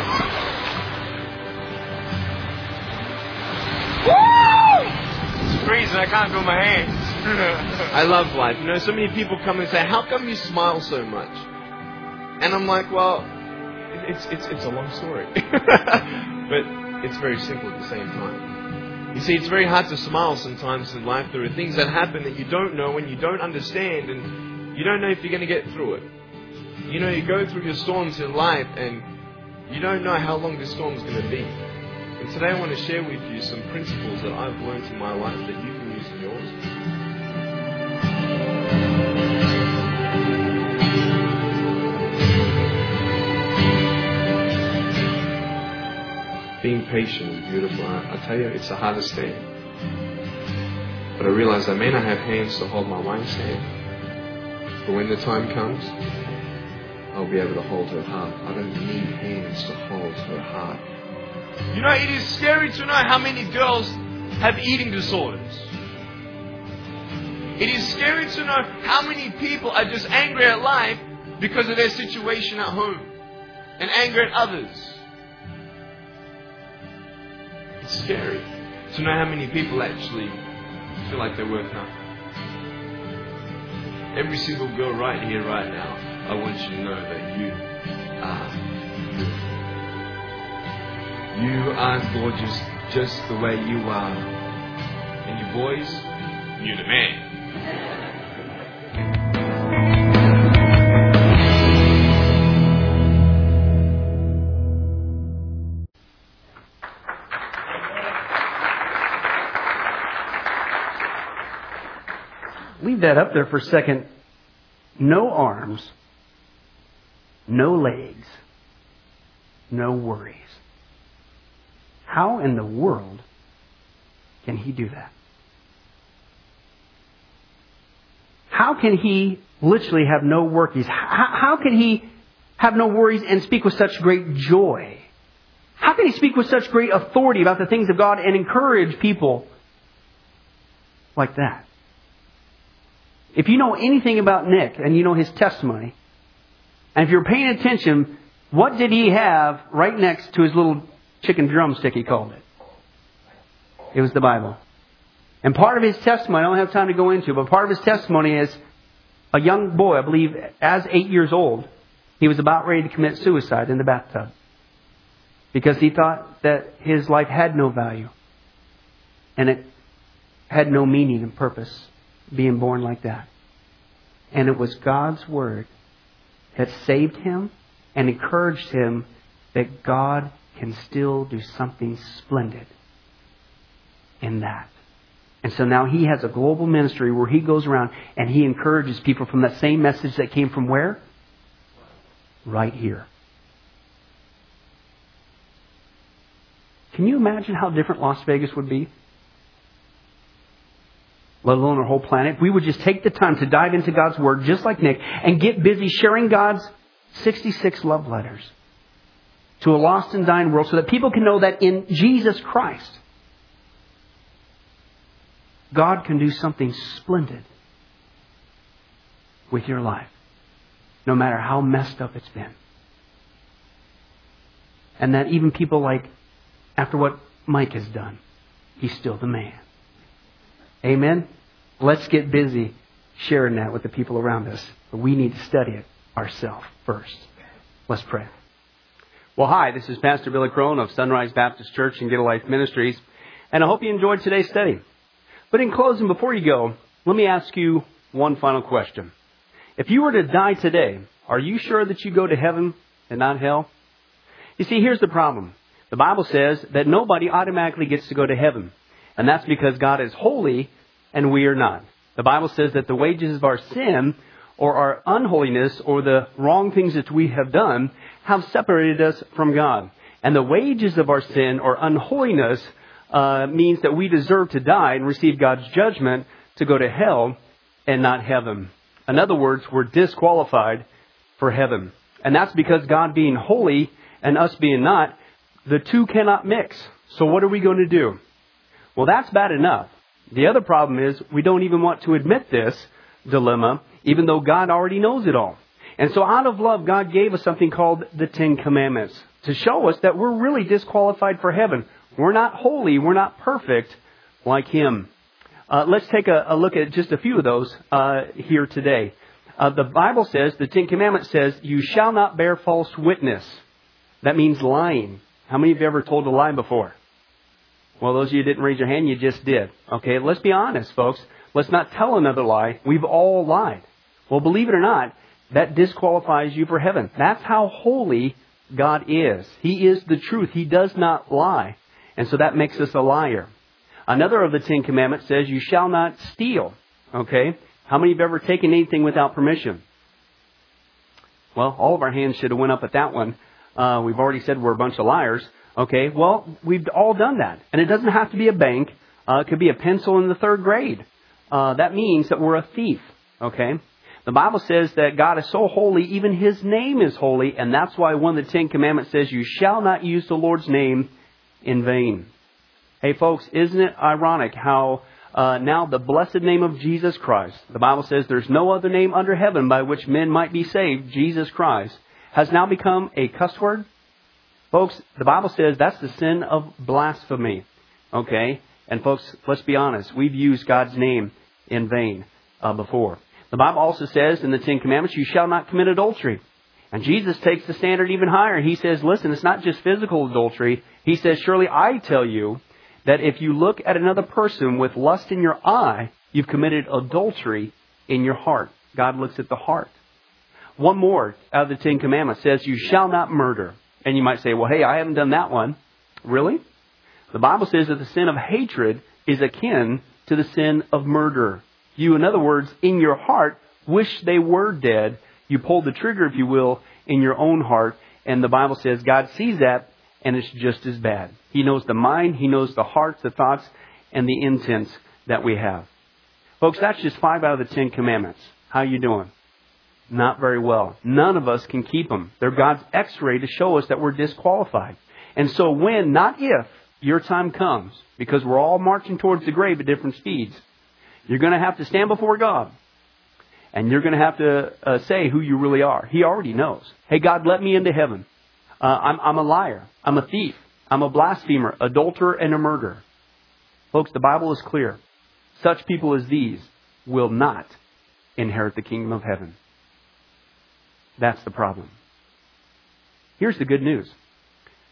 Woo! It's freezing. I can't feel my hands. I love life. You know, so many people come and say, how come you smile so much? And I'm like, well, it's it's it's a long story. But it's very simple at the same time. You see, it's very hard to smile sometimes in life. There are things that happen that you don't know and you don't understand, and you don't know if you're going to get through it. You know, you go through your storms in life and you don't know how long this storm is going to be. And today I want to share with you some principles that I've learned in my life that you can use in yours. Being patient is beautiful. I, I tell you, it's the hardest thing. But I realize I may not have hands to hold my wife's hand. But when the time comes, I'll be able to hold her heart. I don't need hands to hold her heart. You know, it is scary to know how many girls have eating disorders. It is scary to know how many people are just angry at life because of their situation at home and angry at others. It's scary to know how many people actually feel like they're worth nothing. Every single girl right here, right now, I want you to know that you are beautiful. You are gorgeous just the way you are. And you boys, you're the man. Leave that up there for a second. No arms. No legs, no worries. How in the world can he do that? How can he literally have no worries? How, how can he have no worries and speak with such great joy? How can he speak with such great authority about the things of God and encourage people like that? If you know anything about Nick and you know his testimony, and if you're paying attention, what did he have right next to his little chicken drumstick, he called it? It was the Bible. And part of his testimony, I don't have time to go into, but part of his testimony is a young boy, I believe, as eight years old, he was about ready to commit suicide in the bathtub. because he thought that his life had no value and it had no meaning and purpose being born like that. And it was God's Word that saved him and encouraged him that God can still do something splendid in that. And so now he has a global ministry where he goes around and he encourages people from that same message that came from where? Right here. Can you imagine how different Las Vegas would be? Let alone our whole planet. If we would just take the time to dive into God's Word, just like Nick, and get busy sharing God's sixty-six love letters to a lost and dying world so that people can know that in Jesus Christ, God can do something splendid with your life, no matter how messed up it's been. And that even people like, after what Mike has done, he's still the man. Amen? Let's get busy sharing that with the people around us. But we need to study it ourselves first. Let's pray. Well, hi, this is Pastor Billy Crone of Sunrise Baptist Church and Get a Life Ministries. And I hope you enjoyed today's study. But in closing, before you go, let me ask you one final question. If you were to die today, are you sure that you go to heaven and not hell? You see, here's the problem. The Bible says that nobody automatically gets to go to heaven. And that's because God is holy and we are not. The Bible says that the wages of our sin or our unholiness or the wrong things that we have done have separated us from God. And the wages of our sin or unholiness uh, means that we deserve to die and receive God's judgment to go to hell and not heaven. In other words, we're disqualified for heaven. And that's because God being holy and us being not, the two cannot mix. So what are we going to do? Well, that's bad enough. The other problem is we don't even want to admit this dilemma, even though God already knows it all. And so out of love, God gave us something called the Ten Commandments to show us that we're really disqualified for heaven. We're not holy. We're not perfect like Him. Uh, let's take a, a look at just a few of those uh, here today. Uh, the Bible says, the Ten Commandments says, you shall not bear false witness. That means lying. How many of you ever told a lie before? Well, those of you who didn't raise your hand, you just did. Okay, let's be honest, folks. Let's not tell another lie. We've all lied. Well, believe it or not, that disqualifies you for heaven. That's how holy God is. He is the truth. He does not lie. And so that makes us a liar. Another of the Ten Commandments says, you shall not steal. Okay? How many have ever taken anything without permission? Well, all of our hands should have went up at that one. Uh, we've already said we're a bunch of liars. Okay, well, we've all done that. And it doesn't have to be a bank. Uh, it could be a pencil in the third grade. Uh, that means that we're a thief. Okay? The Bible says that God is so holy, even His name is holy. And that's why one of the Ten Commandments says, you shall not use the Lord's name in vain. Hey, folks, isn't it ironic how uh, now the blessed name of Jesus Christ, the Bible says there's no other name under heaven by which men might be saved, Jesus Christ, has now become a cuss word? Folks, the Bible says that's the sin of blasphemy. Okay? And folks, let's be honest. We've used God's name in vain uh, before. The Bible also says in the Ten Commandments, you shall not commit adultery. And Jesus takes the standard even higher. He says, listen, it's not just physical adultery. He says, surely I tell you that if you look at another person with lust in your eye, you've committed adultery in your heart. God looks at the heart. One more out of the Ten Commandments says, you shall not murder. And you might say, well, hey, I haven't done that one. Really? The Bible says that the sin of hatred is akin to the sin of murder. You, in other words, in your heart, wish they were dead. You pulled the trigger, if you will, in your own heart. And the Bible says God sees that, and it's just as bad. He knows the mind, He knows the hearts, the thoughts, and the intents that we have. Folks, that's just five out of the Ten Commandments. How you doing? Not very well. None of us can keep them. They're God's x-ray to show us that we're disqualified. And so when, not if, your time comes, because we're all marching towards the grave at different speeds, you're going to have to stand before God. And you're going to have to uh, say who you really are. He already knows. Hey, God, let me into heaven. Uh, I'm, I'm a liar. I'm a thief. I'm a blasphemer, adulterer, and a murderer. Folks, the Bible is clear. Such people as these will not inherit the kingdom of heaven. That's the problem. Here's the good news.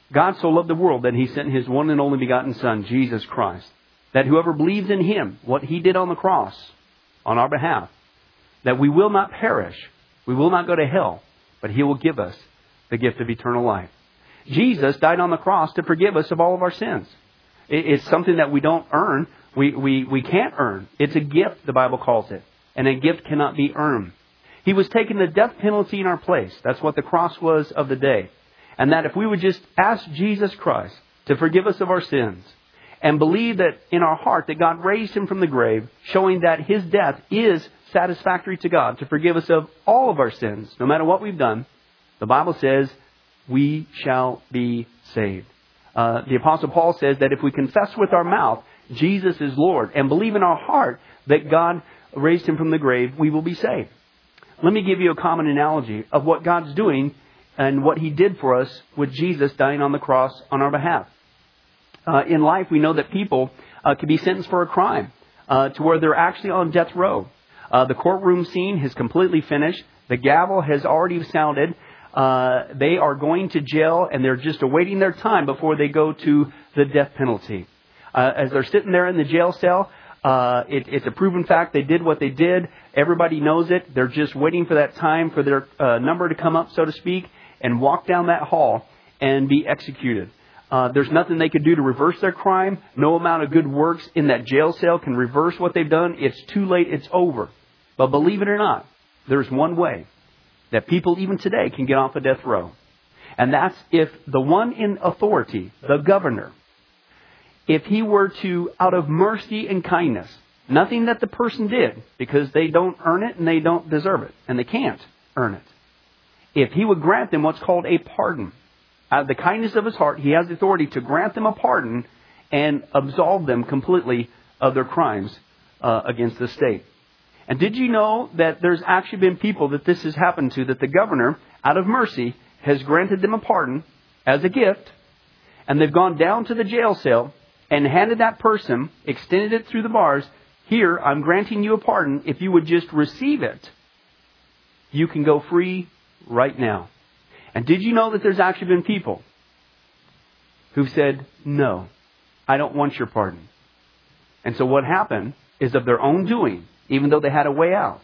God so loved the world that He sent His one and only begotten Son, Jesus Christ, that whoever believes in Him, what He did on the cross on our behalf, that we will not perish, we will not go to hell, but He will give us the gift of eternal life. Jesus died on the cross to forgive us of all of our sins. It's something that we don't earn. We, we, we can't earn. It's a gift, the Bible calls it. And a gift cannot be earned. He was taking the death penalty in our place. That's what the cross was of the day. And that if we would just ask Jesus Christ to forgive us of our sins and believe that in our heart that God raised Him from the grave, showing that His death is satisfactory to God to forgive us of all of our sins, no matter what we've done, the Bible says we shall be saved. Uh, the Apostle Paul says that if we confess with our mouth Jesus is Lord and believe in our heart that God raised Him from the grave, we will be saved. Let me give you a common analogy of what God's doing and what He did for us with Jesus dying on the cross on our behalf. Uh, in life, we know that people uh, can be sentenced for a crime uh, to where they're actually on death row. Uh, the courtroom scene has completely finished. The gavel has already sounded. Uh, they are going to jail and they're just awaiting their time before they go to the death penalty. Uh, as they're sitting there in the jail cell, uh, it, it's a proven fact they did what they did. Everybody knows it. They're just waiting for that time for their uh, number to come up, so to speak, and walk down that hall and be executed. Uh, there's nothing they could do to reverse their crime. No amount of good works in that jail cell can reverse what they've done. It's too late. It's over. But believe it or not, there's one way that people even today can get off a death row. And that's if the one in authority, the governor, if he were to, out of mercy and kindness, nothing that the person did, because they don't earn it and they don't deserve it, and they can't earn it. If he would grant them what's called a pardon, out of the kindness of His heart, He has the authority to grant them a pardon and absolve them completely of their crimes uh, against the state. And did you know that there's actually been people that this has happened to, that the governor, out of mercy, has granted them a pardon as a gift, and they've gone down to the jail cell and handed that person, extended it through the bars, here, I'm granting you a pardon. If you would just receive it, you can go free right now. And did you know that there's actually been people who've said, no, I don't want your pardon. And so what happened is of their own doing, even though they had a way out,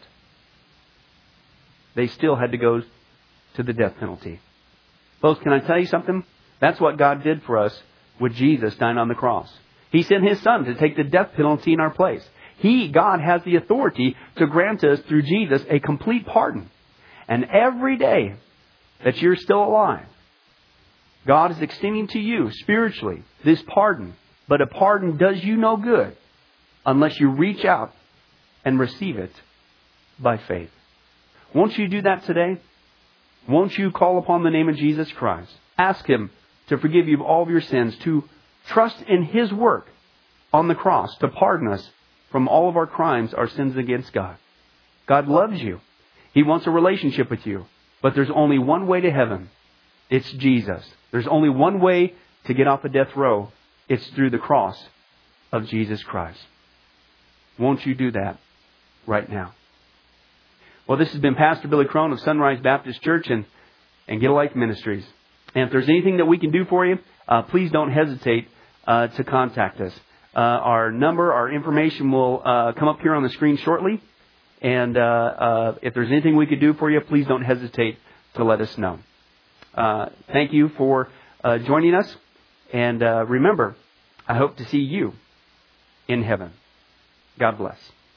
they still had to go to the death penalty. Folks, can I tell you something? That's what God did for us with Jesus dying on the cross. He sent His Son to take the death penalty in our place. He, God, has the authority to grant us through Jesus a complete pardon. And every day that you're still alive, God is extending to you spiritually this pardon. But a pardon does you no good unless you reach out and receive it by faith. Won't you do that today? Won't you call upon the name of Jesus Christ? Ask Him to forgive you of all of your sins, to trust in His work on the cross to pardon us from all of our crimes, our sins against God. God loves you. He wants a relationship with you. But there's only one way to heaven. It's Jesus. There's only one way to get off a death row. It's through the cross of Jesus Christ. Won't you do that right now? Well, this has been Pastor Billy Crone of Sunrise Baptist Church and, and Get a Life Ministries. And if there's anything that we can do for you, uh, please don't hesitate uh, to contact us. Uh, our number, our information will uh, come up here on the screen shortly. And uh, uh, if there's anything we could do for you, please don't hesitate to let us know. Uh, thank you for uh, joining us. And uh, remember, I hope to see you in heaven. God bless.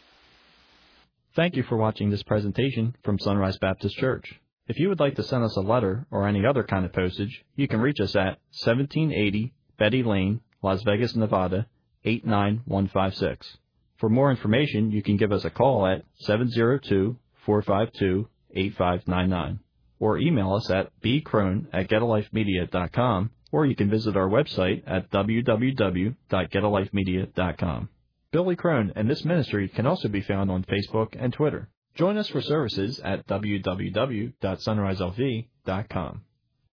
Thank you for watching this presentation from Sunrise Baptist Church. If you would like to send us a letter or any other kind of postage, you can reach us at seventeen eighty Betty Lane, Las Vegas, Nevada, eight nine one five six. For more information, you can give us a call at seven zero two, four five two, eight five nine nine or email us at b crone at get a life media dot com, or you can visit our website at w w w dot get a life media dot com. Billy Crone and this ministry can also be found on Facebook and Twitter. Join us for services at w w w dot sunrise l v dot com.